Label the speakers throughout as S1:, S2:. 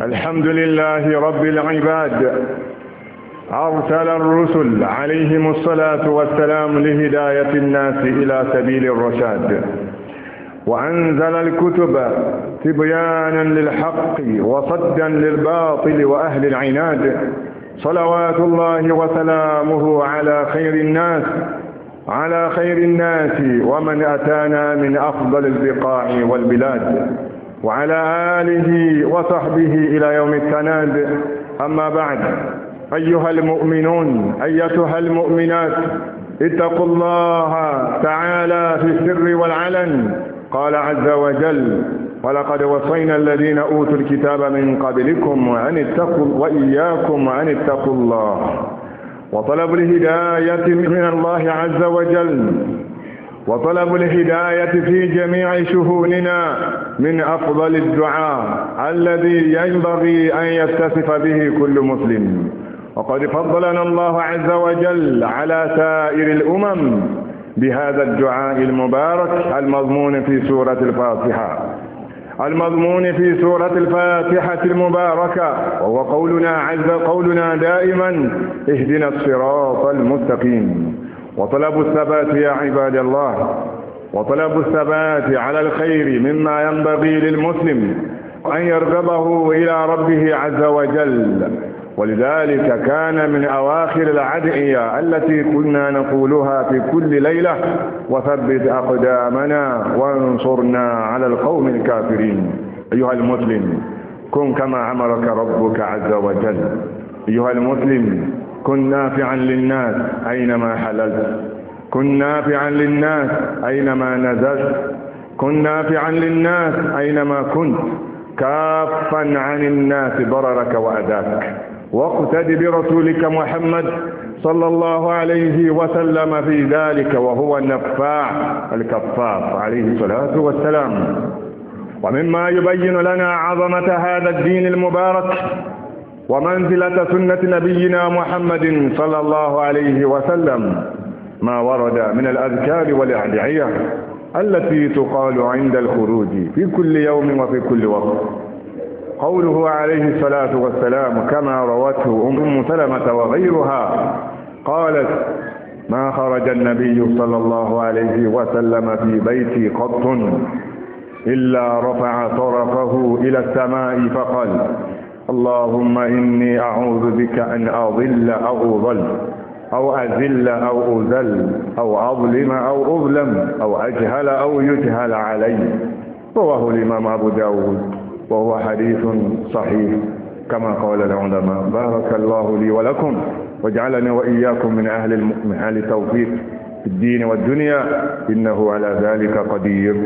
S1: الحمد لله رب العباد، أرسل الرسل عليهم الصلاة والسلام لهداية الناس إلى سبيل الرشاد، وأنزل الكتب تبيانا للحق وصدا للباطل وأهل العناد. صلوات الله وسلامه على خير الناس ومن أتانا من أفضل البقاع والبلاد، وعلى آله وصحبه إلى يوم التناد. أما بعد، أيها المؤمنون أيتها المؤمنات، اتقوا الله تعالى في السر والعلن. قال عز وجل: ولقد وصينا الذين أوتوا الكتاب من قبلكم وإياكم أن اتقوا الله. وطلب الهداية من الله عز وجل وطلب الهداية في جميع شؤوننا من أفضل الدعاء الذي ينبغي أن يتصف به كل مسلم. وقد فضلنا الله عز وجل على سائر الأمم بهذا الدعاء المبارك المضمون في سورة الفاتحة المباركة، وهو قولنا دائما: اهدنا الصراط المستقيم. وطلب الثبات يا عباد الله، وطلب الثبات على الخير مما ينبغي للمسلم أن يرغبه إلى ربه عز وجل. ولذلك كان من أواخر الأدعية التي كنا نقولها في كل ليلة: وثبت أقدامنا وانصرنا على القوم الكافرين. أيها المسلم، كن كما أمرك ربك عز وجل. أيها المسلم، كن نافعا للناس أينما حللت، كن نافعا للناس أينما نزلت، كن نافعا للناس أينما كنت، كافا عن الناس ضررك وأذاك، واقتد برسولك محمد صلى الله عليه وسلم في ذلك، وهو النفاع الكفاف عليه الصلاة والسلام. ومما يبين لنا عظمة هذا الدين المبارك ومنزلة سنة نبينا محمد صلى الله عليه وسلم ما ورد من الأذكار والأدعية التي تقال عند الخروج في كل يوم وفي كل وقت. قوله عليه الصلاة والسلام كما روته أم سلمة وغيرها قالت: ما خرج النبي صلى الله عليه وسلم في بيتي قط إلا رفع طرفه إلى السماء فقال: اللهم إني أعوذ بك أن أضل أو أضل أو أذل أو أذل أو أظلم أو أظلم أو أجهل أو يجهل علي. رواه الإمام أبو داود، وهو حديث صحيح كما قال العلماء. بارك الله لي ولكم، واجعلني وإياكم من أهل التوفيق في الدين والدنيا، إنه على ذلك قدير.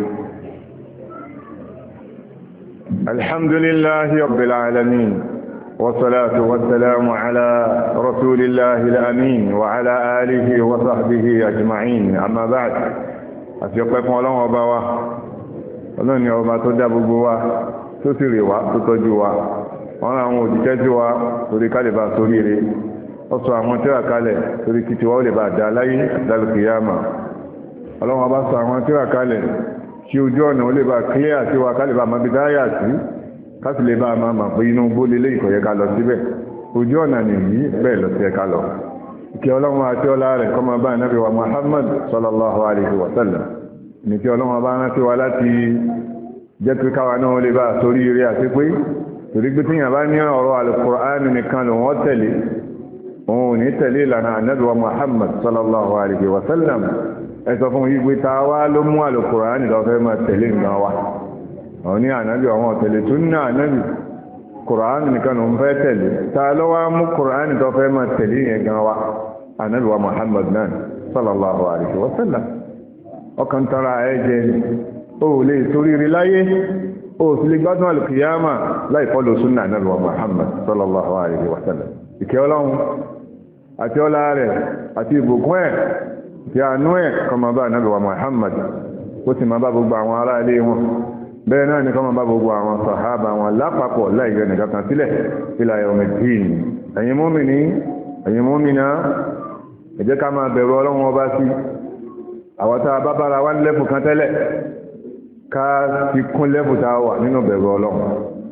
S1: الحمد لله رب العالمين، والصلاة والسلام على رسول الله الأمين وعلى آله وصحبه أجمعين. أما بعد، أشكركم الله وبوا ọlọ́run ni ọba tó dá gbogbo wa, tó sì rè wá, tó tọ́jú wa. wọ́n rán àwọn òjíṣẹ́ sí wa torí ká lè bá sórí rẹ̀. ó sọ àwọn tírà kalẹ̀ torí kí tiwa ó lè bá dá láyé àdálùkìyàmà. ọlọ́run ọba sọ àwọn tírà kalẹ̀ kí ojú ọ̀nà ó lè bá kílíà sí wa, ká lè bá máa bí dáyà sí, ká sì lè bá máa mà pé inú gbó lélé ìkọ̀yẹ́ ká lọ síbẹ̀. ojú ọ̀nà nìyí bẹ́ẹ̀ lọ sí ẹ̀ka lọ. ìkẹ́ ọlọ́run àti ọlá rẹ̀ kó máa bá ànábì wa Muhammad sallallahu alaihi wa sallam. ní kí ọlọ́run bá rántí wa láti jẹ́ pé káwa náà lè bá sórí ire àti pé torí pé tíyàn bá ní ọ̀rọ̀ Al-Qur'an nìkan ló wọ́n tẹ̀lé, òun ò ní tẹ̀lé ìlànà ànábì wa Muhammad sallallahu alaihi wa sallam. ẹ sọ fún yí pé ta wá ló mú Al-Qur'an lọ fẹ́ máa tẹ̀lé nǹkan wa. àwọn ní ànábì àwọn tẹ̀lé tó ní ànábì Qur'an nìkan ló ń fẹ́ tẹ̀lé. ta ló wá mú Qur'an tó fẹ́ máa tẹ̀lé yẹn gan wa? ànábì wa Muhammad náà sallallahu alaihi wa sallam. ọkàn tara ẹ̀jẹ̀ ni ó lè torí rí láyé, ó sì lè gbádùn alùkìyàmà láì fọ́lọ̀ súnnà Ànábì wa Muhammad sallallahu alaihi wa sallam. ìkẹ́ ọlọ́run àti ọlá rẹ̀ àti ìbùkún ẹ̀ tí àánú ẹ̀ kó máa bá Ànábì wa Muhammad, ó sì máa bá gbogbo àwọn ará ilé wọn, bẹ́ẹ̀ náà ni kó máa bá gbogbo àwọn sàhábà wọn lápapọ̀ láì yọ nìkan kan sílẹ̀ ila yawmiddin. ẹ̀yin mùmínì, ẹ̀yin mùmínà, ẹ jẹ́ ká máa bẹ̀rù ọlọ́run ọba sí. àwọ̀ta bábára wá ní lẹ́fù kan tẹ́lẹ̀, ká fi kún lẹ́fù tá wà nínú bẹ̀rù ọlọ́run.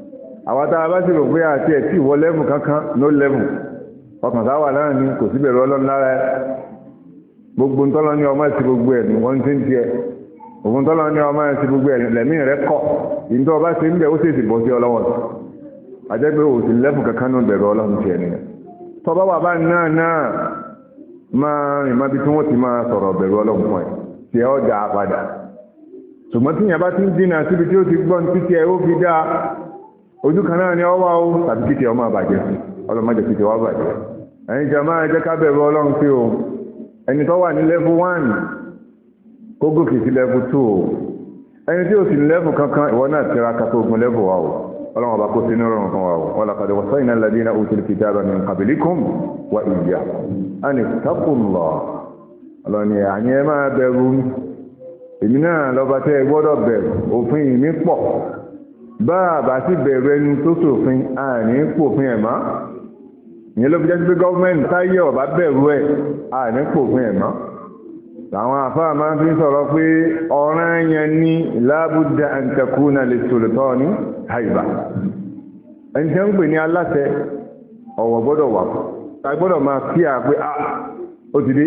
S1: àwọn tá a bá sì rò pé àti ẹ̀ tí ìwọ lẹ́mù kankan no level ọkàn sáwà náà ni kò sí bẹ̀rù ọlọ́run lára ẹ gbogbo ntọ́lọ́ ní ọmọ ẹ̀sìn gbogbo ẹ̀ ní wọ́n ti ń tiẹ̀ ògùn tọ́lọ́ ní ọmọ ẹ̀sìn gbogbo ẹ̀ lẹ́mí rẹ̀ kọ̀ ìntọ́ ọba ṣe ń bẹ̀ ó sì sì bọ́ sí ọlọ́wọ́ àjẹgbẹ́ òsì lẹ́fù kankan ní bẹ̀rù ọlọ́run tiẹ̀ nìyẹn tọ́ba wà bá náà máa rìn má bí tí wọ́n ti máa sọ̀rọ̀ bẹ̀rù ọlọ́run fún ẹ̀ tí ẹ ọjà padà ṣùgbọ́n tí yẹn bá ti ń dínà síbi tí ó ti gbọ́n títí ẹ ó fi dá ojú kan náà ni ọ wá ó tàbí kìtì ọmọ àbàjẹ́ ọlọ́mọdé kìtì wá bàjẹ́ ẹ̀yin jàmá ẹ jẹ́ ká bẹ̀rù ọlọ́run sí o ẹni tó wà ní level 1 kó gòkè sí level 2 ẹni tí ó sì ní level kankan ìwọ náà tiraka tó gun level wa o ọlọ́run ọba kó sínú ọ̀rọ̀ kan wa o wa laqad wassayna alladhina utul kitaba min qablikum wa iyyakum an ittaqullah ọlọ́ni àyẹ́ ẹ máa bẹ̀rù èmi náà lọ́ba tẹ́ ẹ gbọ́dọ̀ bẹ̀rù òfin mi pọ̀ bá a bá sì bẹ̀rù ẹni tó ṣòfin àní pòfin ẹ̀ mọ́ ìyẹn ló fi jẹ́ sí pé gọ́ọ̀mẹ́ntì táyé ọ̀bá bẹ̀rù ẹ̀ àní pòfin ẹ̀ mọ́ làwọn àfáà máa fi ń sọ̀rọ̀ pé ọ̀ràn yẹn ní lábúdà an takuna lis-sultani haiba ẹni tí wọ́n ń pè ní aláṣẹ ọ̀wọ̀ gbọ́dọ̀ wà ká gbọ́dọ̀ máa kí à pé ó ti dé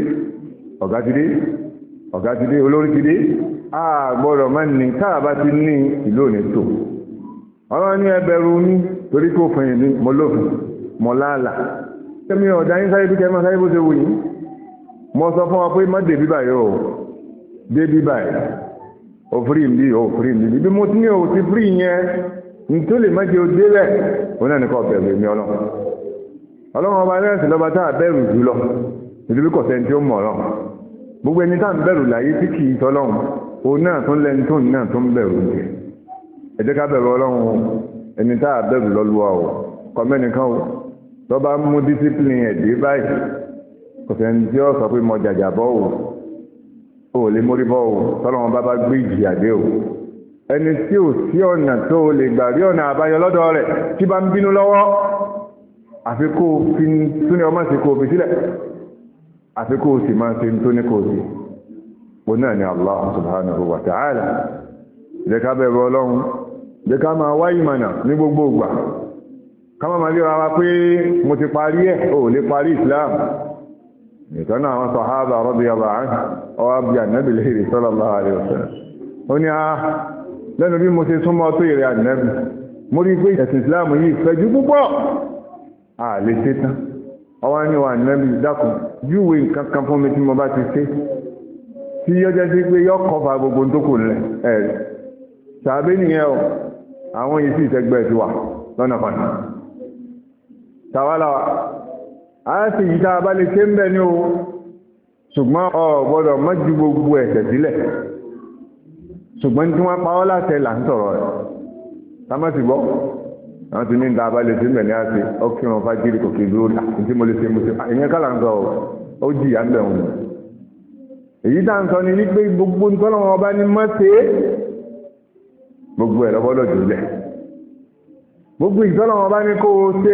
S1: ọ̀gá ti dé olórí ti dé a gbọ́dọ̀ máa ní káàbá ti ní ìlú òní tó ọ̀rọ̀ ní ẹbẹ̀rù ní torí kò fẹ̀yìn ní mọ́lófin mọ́láàlà tẹ́mi ọ̀dá yín sáré bí kẹ́ máa sáré bó ṣe wù yín mo sọ fún wa pé má dé bíbà yóò dé bíbà yìí òfúrí ń bí bí mo ti ní òun ti fúrí yẹn ní tó lè má jẹ́ òdé rẹ̀ ó náà ní kọ́ bẹ̀rù èmi ọlọ́run ọba ẹlẹ́sìn lọ́ba tá a bẹ̀rù jù lọ nítorí kọ̀sẹ̀ tí ó mọ̀ ọlọ́run gbogbo ẹni tá à ń bẹ̀rù láyé tí kì í tọ́lọ́run òun náà tó ń lẹ́ni tó náà tó ń bẹ̀rù jẹ ẹ jẹ́ ká bẹ̀rù ọlọ́run ẹni tá a bẹ̀rù lọ́lúwa o kọ́mẹ́nìkan o tó bá mú discipline ẹ̀dẹ́ báyìí kọ̀sẹ̀ tí ó sọ pé mo jàjà bọ́ o lè mórí bọ́ o tọ́lọ́run bá gbé ìjìyà dé o ẹni tí ò sí ọ̀nà tó lè gbà rí ọ̀nà àbáyọ lọ́dọ̀ rẹ̀ tí bá ń bínú lọ́wọ́ àfi kó fi túnẹ̀ ọmọ sí kó fi sílẹ̀ àfi kó sì máa ṣe tó ní kó sí o náà ni Allah subhanahu wa ta'ala jẹ́ ká bẹ̀rù ọlọ́run jẹ́ ká máa wá ìmọ̀nà ní gbogbo ìgbà ká máa lè ra wa pé mo ti parí ẹ̀ o lè parí Islam ìtọ́nà àwọn sàhábà radiyallahu anhu ọwá bí ànábì léèrè sallallahu alaihi wasallam ó ní lẹ́nu bí mo ṣe súnmọ́ tó ìrẹ́ ànábì mo rí pé ẹ̀sìn Islam yìí fẹ̀jú púpọ̀ lè ṣe tán ọwá ní wa ànábì dákun júwe nǹkan kan fún mi tí mo bá ti ṣe tí yọ́ jẹ́ sí pé yọ́ kọfà gbogbo tó kù nílẹ̀ ẹ̀rí sàbẹ́ nìyẹn o àwọn yìí sì tẹ́gbẹ́ ti wà lọ́nà pàtàkì tàwálàwà a sì yí tá a bá lè ṣe ń bẹ̀ ní o ṣùgbọ́n o gbọ́dọ̀ má ju gbogbo ẹ̀ṣẹ̀ sílẹ̀ ṣùgbọ́n tí wọ́n pa ọ́ láṣẹ là ń sọ̀rọ̀ rẹ̀ ká má sì gbọ́ àwọn tí ní ń ta bá lè ṣe ń bẹ̀ ní àti ọkùnrin fájírí kò kì í dúró tí mo lè ṣe mo ṣe ìyẹn kálà ń sọ ó jìyà ń bẹ̀ wọn èyí tá ń sọ ni wípé gbogbo ntọ́lọ́wọ́n ọba ní má ṣe gbogbo ẹ̀ lọ́gbọ́dọ̀ jùlẹ̀ gbogbo ìtọ́lọ́wọ́n ọba ní kó o ṣe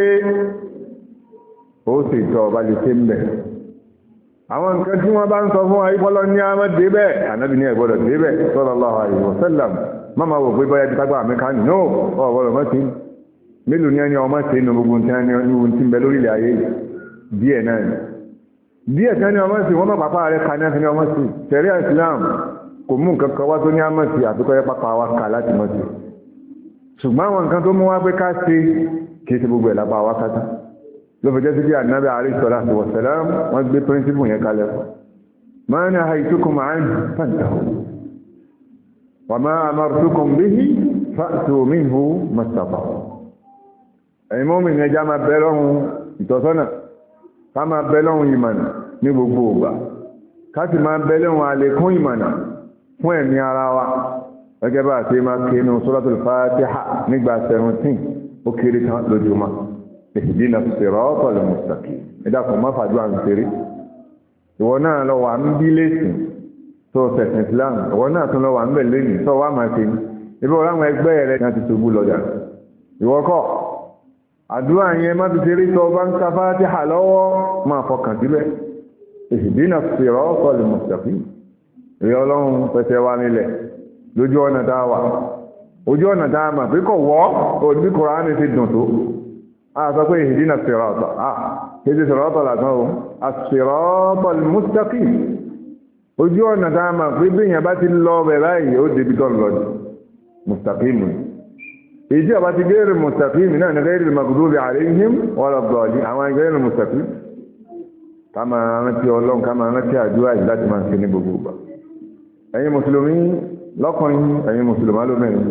S1: ó sì tọ́ ọba lè ṣe ń bẹ̀ àwọn nǹkan tí wọ́n bá ń sọ fún ayípọ́lọ́ ní àmọ́dé bẹ́ẹ̀ ànábì ní ẹ̀gbọ́dọ̀ dé bẹ́ẹ̀ sallallahu alaihi wasallam máma wò pé báyá ti tágbà àmẹ́ká ní ó ọ̀gbọ́dọ̀ mọ́ sí mélòó ní ẹni ọmọ sí inú gbogbo tí ń bẹ lórílẹ̀ ayé díẹ̀ náà ni díẹ̀ tí ẹni ọmọ sí wọ́n bá pàpá rẹ̀ ka ní ẹni ọmọ sí tẹ̀rí Islam kò mú nǹkan kan wá tó ní àmọ́ sí àtúkọ́ yẹ pápá wa kà láti mọ́ sí ṣùgbọ́n àwọn nǹkan tó mú wá pé ká ṣe kì í ṣe gbogbo ẹ̀ lápá wa kátá ló fi jẹ́ sí bí ànábì alayhi salatu wa salam wọ́n gbé píríncípù yẹn kalẹ̀ fún ma nahaytukum anhu fantahu wa ma amartukum bihi fa'tu minhu mastata'tu ẹ̀yin mọ́mìnì ẹja máa bẹ lọ́hùn ìtọ́sọ́nà ká máa bẹ lọ́hùn ìmọ̀nà ní gbogbo ògbà ká sì máa bẹ lọ́hùn àlékún ìmọ̀nà fún ẹ̀mí ara wa gẹ́gẹ́ bá àti máa kéènù suratul Fatiha nígbà 17 ó kéré tán lójúmọ́ ihdina siratal mustaqim ìdákùn má fàájú à ń ṣeré ìwọ náà lọ wà ń bí lẹ́sìn tó sẹ̀sìn Islam ìwọ náà tún lọ wà ń bẹ̀ lẹ́yìn tó wà máa ṣe ní ibi ọ̀rọ̀ àwọn ẹgbẹ́ rẹ̀ náà ti ṣubú lọ́jà ìwọ kọ́ àdúrà yẹn má ti ṣeré tó bá ń ka Fatiha lọ́wọ́ máa fọkàn síbẹ̀ ihdina siratal mustaqim ìyá ọlọ́run pẹ̀sẹ̀ wa nílẹ̀ lójú ọ̀nà dáwà ojú ọ̀nà tá a mọ̀ pé kọ̀ wọ́ òbí Kùránì ti dùn tó a sọ pé ihdina sirata kéde sirata lásán o as-sirata al-mustaqim ojú ọ̀nà tá a mọ̀ pé bí èèyàn bá ti lọ bẹ̀ báyìí ó débi tó lọ mustaqim èyí ọba ti gẹ́rù mustaqim náà ní gẹ́rù maghdubi alayhim wala ddallin àwọn gẹ́rù mustaqim ká máa rántí ọlọ́run ká máa rántí àdúrà yìí láti máa ṣe ní gbogbo ìgbà ẹ̀yin mùsùlùmí lọ́kùnrin ẹ̀yin mùsùlùmá lóbìnrin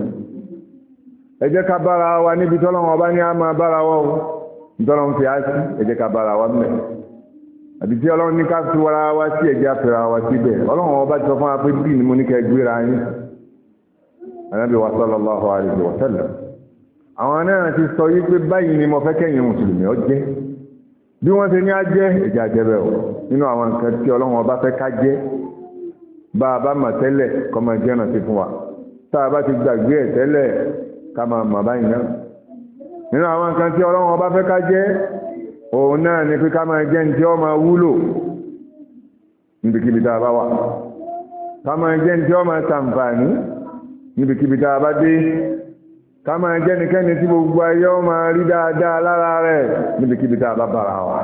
S1: ẹ jẹ́ ká bára wa níbi tọ́lọ́run ọba ní a máa bára wa o tọ́lọ́run fi á sí ẹ jẹ́ ká bára wa mẹ́ àbí tí ọlọ́run ní ká fi wára wa sí ẹ̀jẹ̀ àfẹ́ra wa síbẹ̀ ọlọ́run ọba ti sọ fún wa pé bí ni mo ní kẹ́ gbéra yín Ànábì wa sallallahu alaihi wa sallam àwọn náà ti sọ yí pé báyìí ni mo fẹ́ kẹ́yìn mùsùlùmí ọ jẹ́ bí wọ́n ti ní á jẹ́ ẹ̀jẹ̀ àjẹbẹ̀ ọ̀ nínú àwọn nǹkan tí ọlọ́run ọba fẹ́ ká jẹ́ bá a bá mà tẹ́lẹ̀ kọ́ máa jẹ́ ọ̀nà sí fún wa tá a bá ti gbàgbé ẹ̀ tẹ́lẹ̀ ká máa mà báyìí náà nínú àwọn nǹkan tí ọlọ́run ọba fẹ́ ká jẹ́ òun náà ni pé ká máa jẹ́ ní tí ó máa wúlò níbikíbi tá a bá wà ká máa jẹ́ ní tí ó máa ṣàǹfààní níbikíbi tá a bá dé ká máa jẹ́ nìkẹ́ni tí gbogbo ayé ó máa rí dáadáa lára rẹ̀ níbikíbi tá a bá bára wa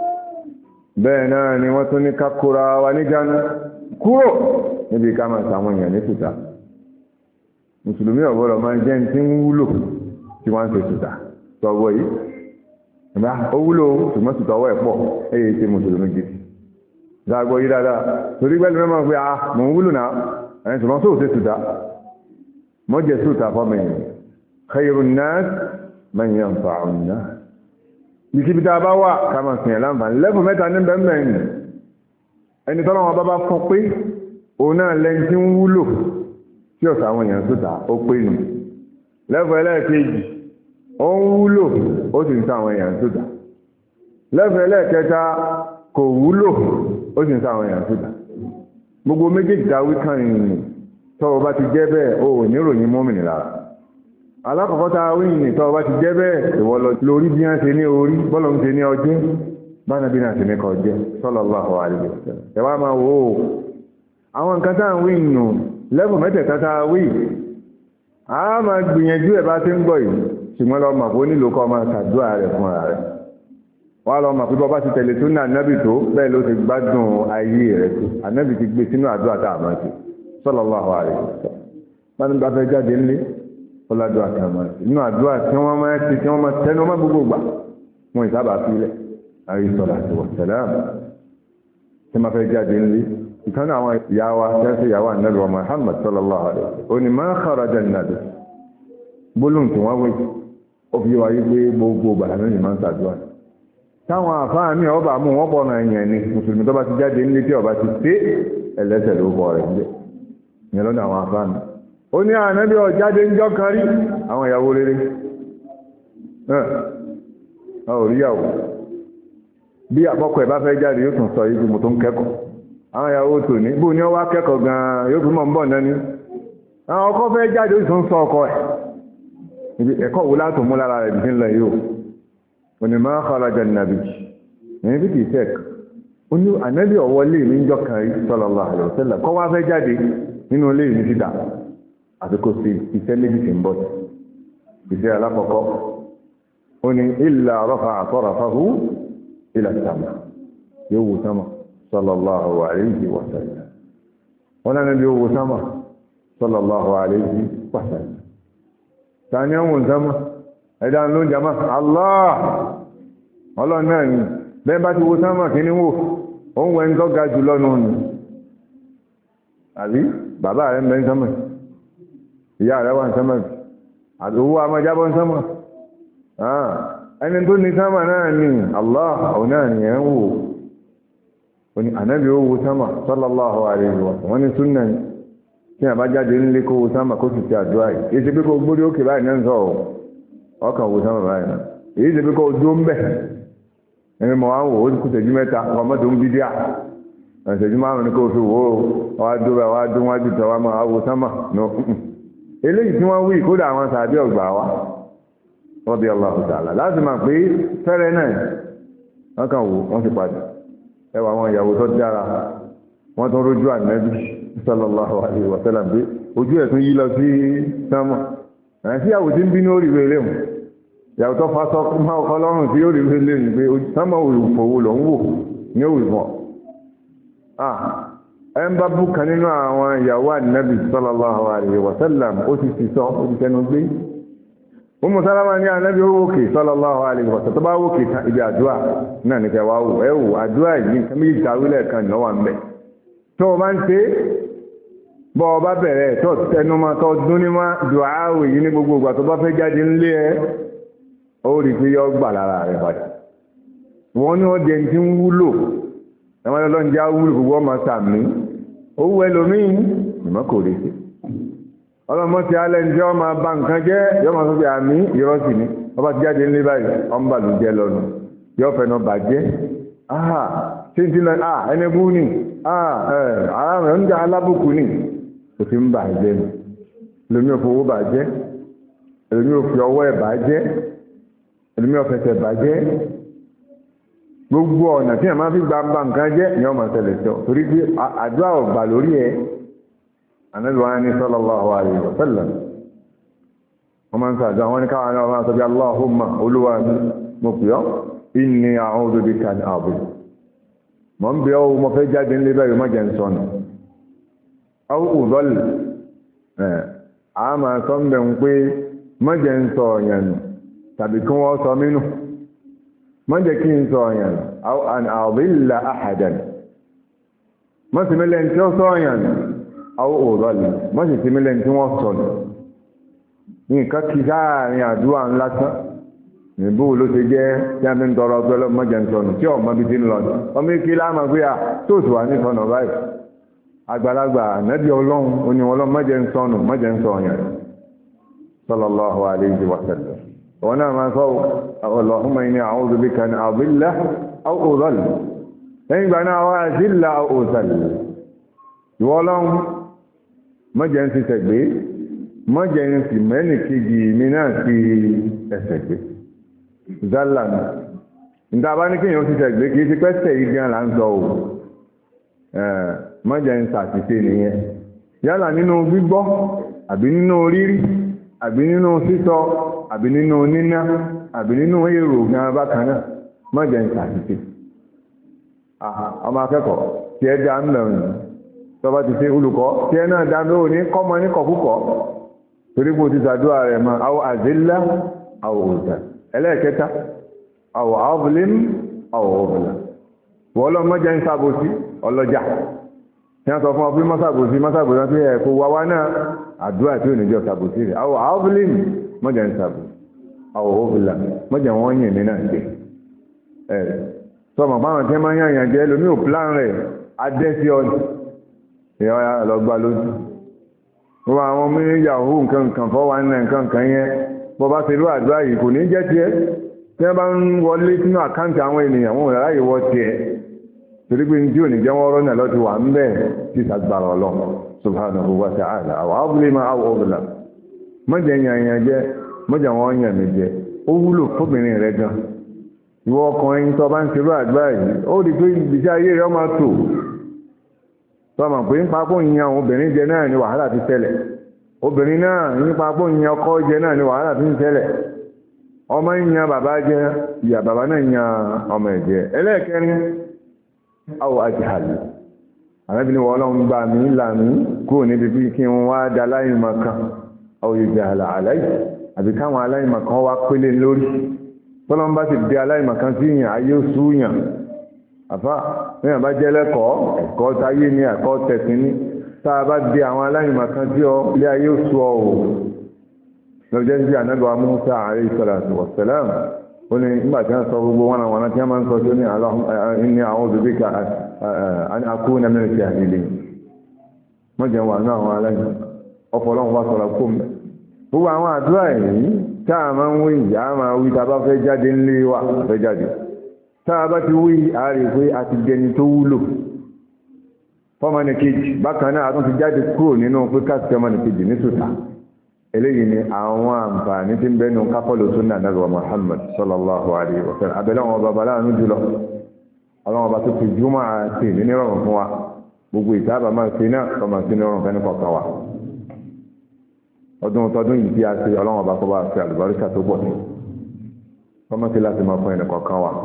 S1: bẹ́ẹ̀ náà ni wọ́n tún ní ká kóra wa níjánu kúrò níbi ká máa sàwọn èèyàn ní tùtà mùsùlùmí ọ̀gbọ́dọ̀ máa jẹ́ ní tí ń wúlò tí wọ́n ń ṣe tùtà tọ́gbọ́ yìí ìgbà ó wúlò ṣùgbọ́n tùtà ọwọ́ ẹ̀ pọ̀ èyí tí mùsùlùmí gidi gbàgbọ́ yìí dáadáa torí gbẹ́lú mẹ́mọ́ pé mò ń wúlò náà ẹni ṣùgbọ́n tó ṣe tùtà mọ́ jẹ́ tùtà fọ́mọ èèyàn khayrun nas man yanfa'u an-nas bíkíbi tá a bá wà ká máa sìn ẹ̀ láǹfààní lẹ́fù mẹ́ta ní bẹ́ẹ̀ mẹ́rin ẹni tọ́lọ́ wọn bá fún pé òun náà lẹ́yìn tí ń wúlò tí ọ̀sà àwọn èèyàn tó ta ó pé nù lẹ́fọ̀ ẹlẹ́ẹ̀kejì ó ń wúlò ó sì ń sa àwọn èèyàn tó ta lẹ́fọ̀ ẹlẹ́ẹ̀kẹta kò wúlò ó sì ń sa àwọn èèyàn tó ta gbogbo méjèèjì ta wí kan ìrìn tọ́wọ́ bá ti jẹ́ bẹ́ẹ̀ ó ò níròyìn mọ́mìnì lára alákọ̀ọ́kọ́ ta wí ìrìn tọ́wọ́ bá ti jẹ́ bẹ́ẹ̀ ìwọ lórí bí wọ́n ṣe ní orí bọ́lọ̀ ń ṣe ní ọjọ́ bána bí náà sì ní kọjẹ́ sallallahu alaihi wasallam ẹwà máa wò ó àwọn nǹkan tá à ń wí nù lẹ́bùn mẹ́tẹ̀ẹ̀ta tá a wí a máa gbìyànjú ẹ̀ bá ti ń gbọ́ yìí ṣùgbọ́n lọ mọ̀ pé ó nílò kọ́ máa ṣàdúrà rẹ̀ fún ara rẹ̀ wá lọ mọ̀ pé bọ́ bá ti tẹ̀lé tó ní ànábì tó bẹ́ẹ̀ ló ti gbádùn ayé rẹ̀ tó ànábì ti gbé sínú àdúrà tá a máa ṣe sallallahu alaihi wasallam báni bá fẹ́ jáde ńlé ọládùn àtàmà inú àdúrà tí wọ́n máa ti tí wọ́n máa tẹnu ọmọ gbogbo gbà wọn ìsábà sílẹ̀ àrí sọ̀rọ̀ àti wọ̀sẹ̀lẹ́m tí máa fẹ́ jáde ńlé ìkan àwọn ìyáwá tẹ́sí ìyàwó ànábì wa Muhammad sallallahu alaihi wasallam ó ní máa kharaja an-nabi gbólóhùn tí wọ́n wé ó fi wáyé pé gbogbo bàtà náà ní máa ń ṣàdúrà táwọn àfáà mi ọba mú wọn pọ̀ náà yẹn ni mùsùlùmí tó bá ti jáde ńlé tí ọba ti sé ẹlẹ́sẹ̀ ló bọ̀ rẹ̀ ńlẹ̀ ìyẹn lọ́dọ̀ àwọn àfáà mi ó ní ànábì ọ̀jáde ń jọ́ kan rí àwọn ìyàwó rere oríyàwó bí àpọ́kọ̀ ẹ̀ bá fẹ́ jáde yóò tún sọ ibi mo tó ń kẹ́kọ̀ọ́ àwọn ìyàwó tò ní bó ní ó wá kẹ́kọ̀ọ́ gan-an yóò fi mọ̀ ń bọ̀ náà ní àwọn ọkọ fẹ́ jáde ó sì tún sọ ọkọ ẹ̀ ẹ̀kọ́ wo látò mú lára rẹ̀ bí ńlẹ̀ yóò ó ní máa kharaja an-nabi ẹ̀yìn bí kìí sẹ́ẹ̀k ó ní ànábì ọ̀wọ́ lè ní jọ́ kan rí sallallahu alaihi wasallam kọ́ wá fẹ́ jáde nínú ilé ìní síta àti kò sí iṣẹ́ méjì tí ń bọ̀ iṣẹ́ alákọ̀ọ́kọ́ ó ní illa rafa'a tarafahu ila as-sama yóò wò sámà sallallahu alayhi wa sallam wọ́n náà bí ó wò sámà sallallahu alayhi wa sallam tani ọmọ sámà ẹ̀dá ló ń jama Allah ọlọ́run náà ni bẹ́ẹ̀ bá ti wò sámà kí ní wò ó ń wẹ́ ń tọ́ga jù lọ́nà ni àbí bàbá rẹ̀ ń bẹ́ ń sámà ìyá rẹ̀ wà ń sámà àdúgbò amájábọ̀ ń sámà ẹni tó ní sámà náà ni Allah àwọn náà ni ẹ̀ ń wò ó ní ànábì ó wo sámà sallallahu alaihi wa sallam wọ́n ní súnnà ní tí a bá jáde nílé kó wo sámà kó sì ti àdúrà yìí èyí ṣe pé kó gbórí òkè báyìí náà ń sọ ọkàn wo sámà báyìí náà èyí ṣe pé kó dó ń bẹ̀ ẹni mọ̀ wá ń wò ó kú ṣẹ́jú mẹ́ta ọmọ tó ń bí díà ṣẹ́jú márùn-ún ní kó fi wò ó wá dó bá wá dó wájú tọ́ wá máa wo sámà náà eléyìí tí wọ́n wí kódà àwọn sàbí ọ̀gbà wa radiyallahu ta'ala láti máa pé fẹ́rẹ́ náà wọ́n kàn wò wọ́n ti padà ẹwà àwọn ìyàwó tó dára wọ́n tó rójú ànábì sallallahu alaihi wa sallam pé ojú ẹ̀ tún yí lọ sí sánmà tí ìyàwó tí ń bínú ó rí ìwé léwu ìyàwó tó fasọ máa kọ́ lọ́rùn tí ó rí ìwé léwu pé sọ́mọ òfòwò ló ń wò ní òwìfọ́ ẹ ń bá bú kan nínú àwọn ìyàwó ànábì sallallahu alaihi wasallam ó ti sì sọ ó ti tẹnu gbé Ummu Salama ní ànábì ó wòkè sallallahu alaihi wasallam tó bá wòkè ibi àdúrà náà ní kẹwàá wò ẹ wò àdúrà yìí nǹkan méjì tàwílẹ̀ kan lọ́wọ́ ń bẹ̀ tó o máa ń ṣe bọ́ ọ bá bẹ̀rẹ̀ tó tẹnu máa tó dún ní máa dùn áwò yìí ní gbogbo ìgbà tó bá fẹ́ jáde ńlé ẹ ó rí pé yọ gbà lára rẹ̀ padà wọ́n ní ó jẹ ti ń wúlò ẹ̀wọ̀n lọ́njẹ́ wúlò gbogbo ọmọ sàmì owó ẹlòmíì ìmọ̀ kò lè ṣe ọlọ́mọ ti alẹ́ ní ọmọ bá nǹkan jẹ́ yọ máa sọ pé àmì ìrọ́sì ni ọba ti jáde ńlé báyìí ọmọ bàlùjẹ́ lọ́nu yọ fẹ́nà bàjẹ́ tí ń ti lọ ẹni bú ni ara rẹ̀ ń jà alábùkù ni kò fi ń bàjẹ́ ni ẹlòmí ò fowó bàjẹ́ ẹlòmí ò fi ọwọ́ ẹ̀ bàjẹ́ ẹlòmí ò fẹsẹ̀ bàjẹ́ gbogbo ọ̀nà tí a máa fi gba nǹkan jẹ́ ni ọmọ tẹ̀lẹ̀ sọ torí pé àdúrà ọ̀gbà lórí ẹ̀ Ànábì wa ní sallallahu alaihi wa sallam wọ́n máa ń sàdá wọn ní káwọn náà máa sọ bí Allahumma olúwa mo pè ọ́ inni a'udhu bika an adil mọ̀ ń bí ọ́ mo fẹ́ jáde nílé bẹ́ẹ̀ má jẹ́ ń sọnù aw udall a máa sọ ń bẹ̀ ń pé má jẹ́ ń sọ ọ̀yàn nù tàbí kí wọ́n sọ mínú má jẹ́ kí n sọ ọ̀yàn aw an adilla ahadan má sì mílẹ̀ tí ó sọ ọ̀yàn aw udall má sì sí mílẹ̀ tí wọ́n sọ nù nǹkan kí sáàrin àdúrà ńlá tán níbú ló ti jẹ́ tí a fi ń tọrọ ọgbẹ́ mọ́jẹ̀ ń sọnù tí ọmọ bí ti ń lọ ọmọ ikú láàmà pé à tó sì wà ní sọnù báyìí àgbàlagbà nẹ́bí ọlọ́run oní ọlọ́run mọ́jẹ̀ ń sọnù mọ́jẹ̀ ń sọ ọ̀yàn sallallahu alaihi wa sallam wọn náà máa sọ Allahumma inni a'udhu bika an adilla aw udall lẹ́yìn ìgbà náà wá azilla aw uzall ìwọ ọlọ́run mọ́jẹ̀ ń ti tẹ̀gbé mọ́jẹ̀ ń sì mẹ́nì kejì mi náà ti ẹsẹ̀ gbé zálà ní ìdábá ní kíyàn ti tẹ̀gbé kìí ti pẹ́sẹ̀ igan là ń sọ ò mọ́jẹ̀ ń sàtìsẹ́ nìyẹn yálà nínú gbígbọ́ àbí nínú rírí àbí nínú sísọ àbí nínú níná àbí nínú èrò gan bákan náà mọ́jẹ̀ ń sàtìsẹ́ ọmọ akẹ́kọ̀ọ́ tí ẹ dá ń lẹ̀rìn tọba ti ṣe olùkọ́ tí ẹ náà dá lóò ní kọ́mọ ní kọ̀kúkọ̀ torí kò ti sàdúrà rẹ̀ mọ́ àwọ̀ àzílá àwọ̀ òòtà ẹlẹ́ẹ̀kẹta àwọ̀ àwọ̀bùlẹ́m àwọ̀ òbùlà wọ́n lọ mọ́jẹ́ ń sàbòsí ọlọ́jà tí wọ́n sọ fún ọ pé mọ́sàbòsí pé ẹ̀kọ́ wáwá náà àdúrà tí ò ní jọ sàbòsí rẹ̀ àwọ̀ àwọ̀bùlẹ́m mọ́jẹ́ ń sàbòsí àwọ̀ òbùlà mọ́jẹ́ wọ́n yìn mí náà jẹ́ ẹ̀ sọmọ pàwọn tí wọ́n yàn jẹ́ lómi ò plan rẹ̀ adẹ́sí ọdún ìyá lọ́gbà lójú wọ́n àwọn ọmọ yahoo nǹkan fọ́wà ní nǹkan yẹn bọ́ bá ṣe ló àdúrà yìí kò ní jẹ́ tiẹ̀ tí wọ́n bá ń wọlé sínú àkáǹtì àwọn ènìyàn wọn ò ráyè wọ́ tiẹ̀ torí pé tí ò ní jẹ́ wọ́n rọ́nà lọ́ti wà ń bẹ́ẹ̀ tí sàgbàrà ọlọ́ subhanahu wa ta'ala àwọn abúlé máa àwọ̀ ọ̀bùlà mọ́jẹ̀ yàn jẹ́ mọ́jẹ̀ wọn yàn mí jẹ́ ó wúlò fóbìnrin rẹ̀ gan ìwọ ọkùnrin tó bá ń ṣe ló àdúrà yìí ó rí pé ìgbésí ayé rẹ̀ máa tò sọmọ pé ń papò yin àwọn obìnrin jẹ náà ni wàhálà ti ṣẹlẹ̀ obìnrin náà ń papò yin ọkọ jẹ náà ni wàhálà ti ń ṣẹlẹ̀ ọmọ yan bàbá jẹ ìyá bàbá náà yan ọmọ ẹ̀jẹ̀ ẹlẹ́ẹ̀kẹrin àwọ̀ àjàlù àrẹ́bìnrin wọ́n lọ́n gbà mí là mí kúrò níbi bí kí wọ́n wá da aláìmọ̀ kan àwọ̀ ìjàlà àláì àbí káwọn aláìmọ̀ kan wá pélé lórí tọ́lọ́n bá ti di aláìmọ̀ kan sí yàn ayé òṣù yàn àfá níyàn bá jẹ́ lẹ́kọ̀ọ́ ẹ̀kọ́ táyé ní ẹ̀kọ́ tẹ̀sìn ní táa bá di àwọn aláìmọ̀ kan tí ọ ilé ayé òṣù ọ ò lọ́jọ́ sí ànábì wa Musa alayhi salatu wassalam ó ní nígbà tí wọ́n sọ gbogbo wọn àwọn tí wọ́n máa ń sọ tó ní inni a'udhu bika an akuna min al-jahilin mọ́jẹ̀ wà ní àwọn aláìmọ̀ ọ̀pọ̀lọ́wọ́ wá sọ̀rọ̀ kó mẹ́ gbogbo àwọn àdúrà yìí táà máa ń wí ìyá máa wí tá a bá fẹ́ jáde ńlé wa fẹ́ jáde táà bá ti wí ààrẹ pé a ti jẹni tó wúlò fọ́mọ́nì kejì bákan náà a tún ti jáde kúrò nínú pé káàkiri ọmọnì kejì ní sùtà eléyìí ni àwọn àǹfààní tí ń bẹ́nu kápọ́lù sunna Ànábì Muhammad sallallahu alaihi wa sallam abẹ́lẹ́ wọn bàbá láàánú jùlọ ọlọ́wọ́n bá tó fi júmọ́ àti ìnírọ̀rùn fún wa gbogbo ìtaàbà máa ṣe náà ọmọ sí nírọ̀rùn fẹ́ ní kọ̀ọ̀kan wa ọdún tọdún yìí tí a ṣe ọlọ́run ọba kó bá ṣe àlùbáríkà tó pọ̀ sí kọ́mọ́tí láti máa fún ẹnì kọ̀ọ̀kan wa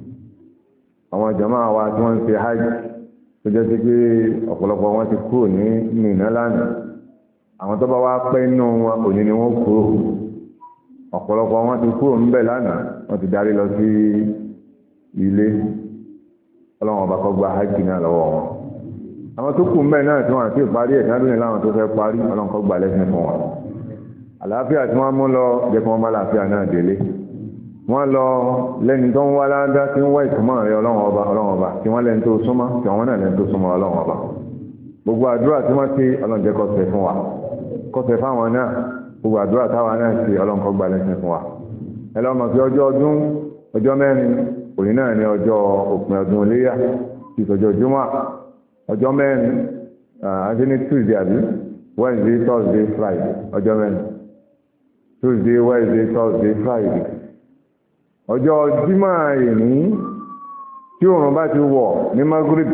S1: àwọn jàmáà wa tí wọ́n ń ṣe hajj tó jẹ́ sí pé ọ̀pọ̀lọpọ̀ wọn ti kúrò ní Mínà lánàá àwọn tó bá wá pẹ́ nínú wọn òní ni wọ́n kúrò ọ̀pọ̀lọpọ̀ wọn ti kúrò ńbẹ̀ lánàá wọ́n ti darí lọ sí ilé ọlọ́run ọba kó gba hajj náà lọ́wọ́ wọn àwọn tó kù ńbẹ̀ náà tí wọ́n àti ìparí ẹ̀ka lónìí láwọn tó fẹ́ parí ọlọ́run kó gba lẹ́sìn fún wọn àlàáfíà tí wọ́n mú lọ jẹ́ kí wọ́n má láàfíà náà délé wọ́n lọ lẹ́ni tó ń wá ládá tí ń wá ìtumọ̀ rẹ̀ ọlọ́run ọba tí wọ́n lẹ́ni tó súnmọ́ tí wọ́n náà lẹ́ni tó súnmọ́ ọlọ́run ọba gbogbo àdúrà tí wọ́n ti ọlọ́run jẹ́ kó ṣe fún wa kó ṣe fáwọn náà gbogbo àdúrà táwa náà ti ọlọ́run kó gba lẹ́sìn fún wa ẹ lọ́ mọ̀ pé ọjọ́ ọdún ọjọ́ mẹ́rin òní náà ní ọjọ́ òpin ọdún iléyá ti sọjọ́ júmọ́ ọjọ́ mẹ́rin àti ní Tuesday àbí Wednesday Thursday Friday ọjọ́ mẹ́rin Tuesday Wednesday Thursday Friday ọjọ́ jímọ̀ ìní tí òòrùn bá ti wọ̀ ní Maghrib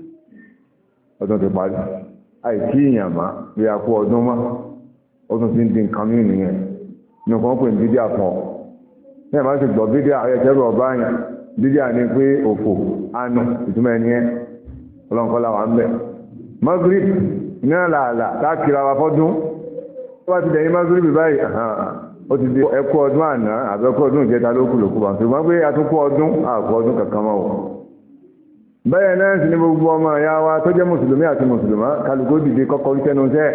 S1: ọdún ti parí àìkí ìyàmá bí a kú ọdún mọ́ ọdún ti ń di nǹkan mí nìyẹn nǹkan pè ní bídíà fún ọ ní ẹ̀bá ti gbọ́ bídíà ayẹ̀kẹ́rù ọba yẹn bídíà ni pé òfò anu ìtumọ̀ ẹni ẹ ọlọ́nkọ́lá wà ń bẹ̀ Maghrib náà làálà láàkiri àwọn afọ́dún tó bá ti dẹ̀yìn Maghrib báyìí ó ti di ẹkú ọdún àná àbẹ́kú ọdún ìjẹta lókù bá ṣùgbọ́n pé àtúkú ọdún àkú ọdún kankan mọ́ wọ̀ bẹ́ẹ̀ náà sì ní gbogbo ọmọ ìyá wa tó jẹ́ mùsùlùmí àti mùsùlùmá kálukó dìde kọ́kọ́ iṣẹ́ sẹ́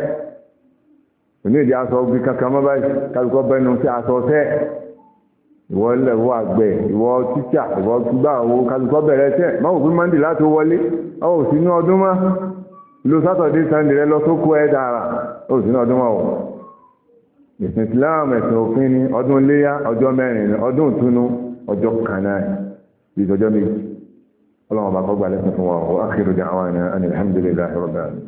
S1: òní ìdí aṣọ ogun kankan mọ́ báyìí kálukó bẹ́nu sí aṣọ sẹ́ ìwọ lẹ̀wọ́ àgbẹ̀ ìwọ tíṣà ìwọ gbà owó kálukó bẹ̀rẹ̀ sẹ́ máa wò pé mọ́ndì láti wọlé ó sì ní ọdún mọ́ lo sátọ̀dé sànńdì rẹ lọ sókú ẹ̀ dára ó sì ní ọdún mọ́ wọ̀ ìsìn Islam ẹ̀sìn òfin ni ọdún léyá ọjọ́ mẹ́rin ọdún ìtúnú ọjọ́ kanáà ìjọjọ́ méjì ọlọ́run bá kọ́gbà lẹ́sìn fún wa wa akhiru da'wana anil hamdulillahi rabbil alamin